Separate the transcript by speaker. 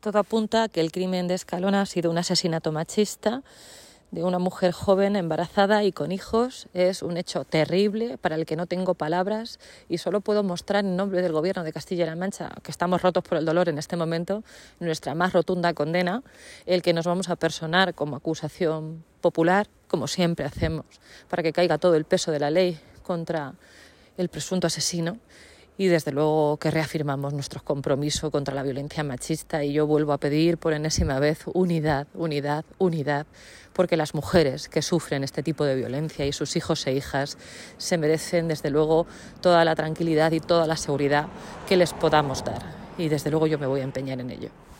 Speaker 1: Todo apunta a que el crimen de Escalona ha sido un asesinato machista de una mujer joven, embarazada y con hijos. Es un hecho terrible para el que no tengo palabras y solo puedo mostrar en nombre del Gobierno de Castilla-La Mancha, que estamos rotos por el dolor en este momento, nuestra más rotunda condena, el que nos vamos a personar como acusación popular, como siempre hacemos, para que caiga todo el peso de la ley contra el presunto asesino. Y desde luego que reafirmamos nuestro compromiso contra la violencia machista, y yo vuelvo a pedir por enésima vez unidad, unidad, unidad, porque las mujeres que sufren este tipo de violencia y sus hijos e hijas se merecen desde luego toda la tranquilidad y toda la seguridad que les podamos dar, y desde luego yo me voy a empeñar en ello.